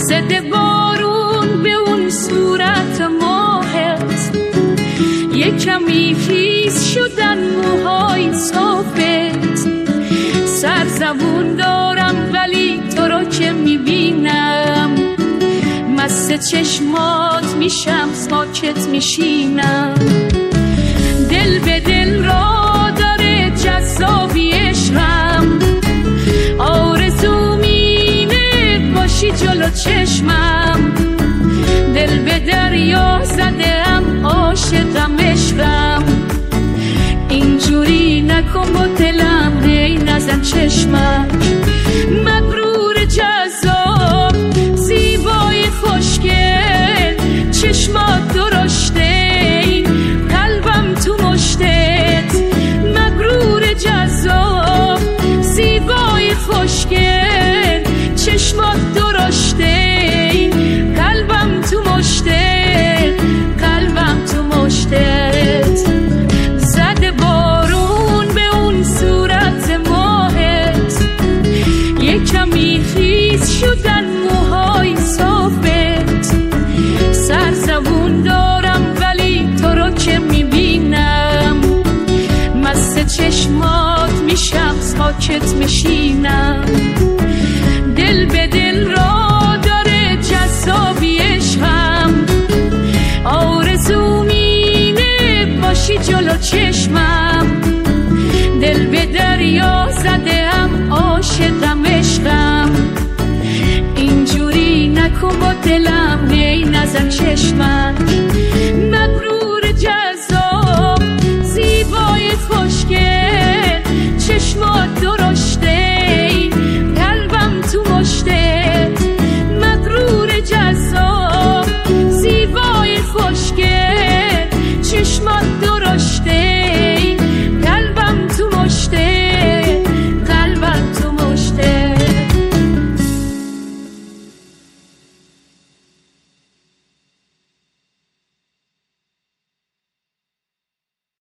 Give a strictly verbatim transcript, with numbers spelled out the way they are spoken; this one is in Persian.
زده بارون به اون صورت ماهت، یک کمی خیس شدن موهای صافت. سرزبون دارم ولی تو رو که میبینم، مست چشمات میشم ساکت میشینم. دل به دل را داره جذابی عشقم، آرزوم اینه باشی جلو چشمم. دل به دریا زدم عاشقم عشقم، اینجوری نکن با دلم هی نزن چشمم. مغرور جذاب زیبای خوشگل، چشمات درشته قلبم تو مشتت. مغرور جذاب زیبای خوشگل، چشمات درشته قلبم تو مشتت. قلبم تو مشتت. زده بارون به اون صورت ماهت، یک کمی خیس شدن موهای صافت. سرزبون دارم ولی تو رو که میبینم، مست چشمات میشم ساکت میشینم. دل به دل را داره جذابی عشقم، آرزوم اینه باشی جلو چشمم. دل به دریا زدم عاشقم عشقم، اینجوری نکن با دلم هی نزن چشمم. مغرور جذاب زیبای خوشگل، چشمات درشته